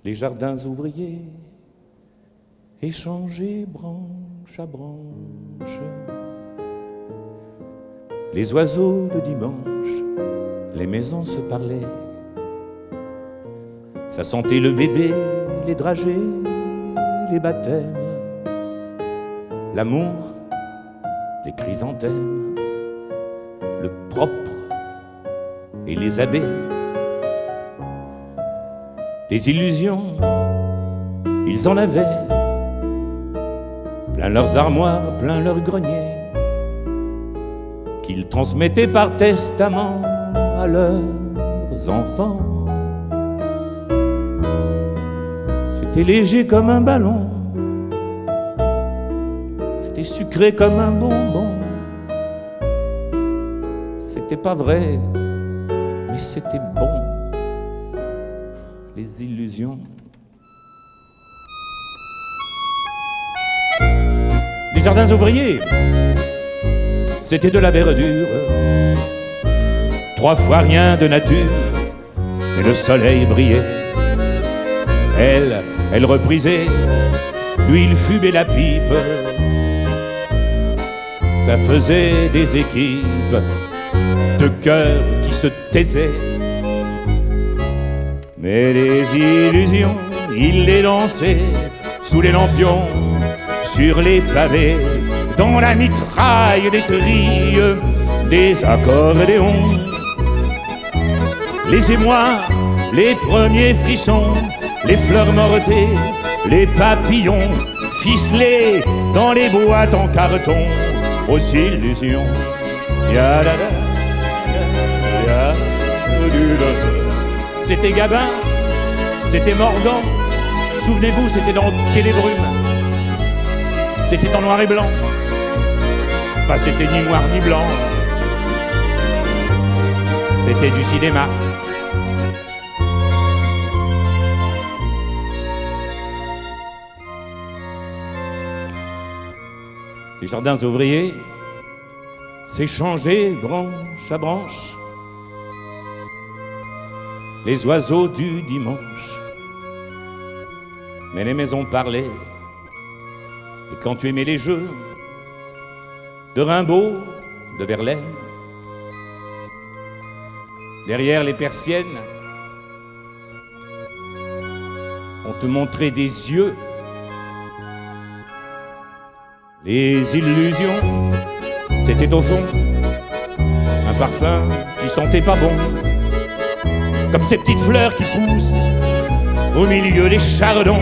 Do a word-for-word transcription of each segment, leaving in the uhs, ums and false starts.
les jardins ouvriers, échangés branche à branche. Les oiseaux de dimanche, les maisons se parlaient. Ça sentait le bébé, les dragées, les baptêmes, l'amour, les chrysanthèmes, le propre et les abbés. Des illusions, ils en avaient, plein leurs armoires, plein leurs greniers, qu'ils transmettaient par testament à leurs enfants. C'était léger comme un ballon, c'était sucré comme un bonbon. C'était pas vrai, mais c'était bon. Les illusions. Les jardins ouvriers, c'était de la verdure, trois fois rien de nature, et le soleil brillait. Elle, elle reprisait, lui il fumait la pipe. Ça faisait des équipes de cœurs qui se taisaient. Mais les illusions, il les lançait sous les lampions, sur les pavés, dans la mitraille des trilles, des accordéons. Les émois, les premiers frissons, les fleurs mortées, les papillons, ficelés dans les boîtes en carton, aux illusions. Ya-da-da, ya-da-da. C'était Gabin, c'était Morgan. Souvenez-vous, c'était dans Quai des Brumes. C'était en noir et blanc. Enfin, c'était ni noir ni blanc. C'était du cinéma. Les jardins ouvriers s'échangeaient branche à branche. Les oiseaux du dimanche, mais les maisons parlaient. Et quand tu aimais les jeux de Rimbaud, de Verlaine, derrière les persiennes, on te montrait des yeux. Les illusions, c'était au fond un parfum qui sentait pas bon, comme ces petites fleurs qui poussent au milieu des chardons.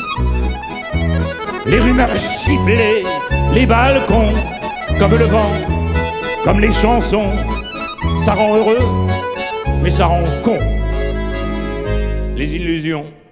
Les rumeurs chifflées, les balcons, comme le vent, comme les chansons. Ça rend heureux, mais ça rend con. Les illusions.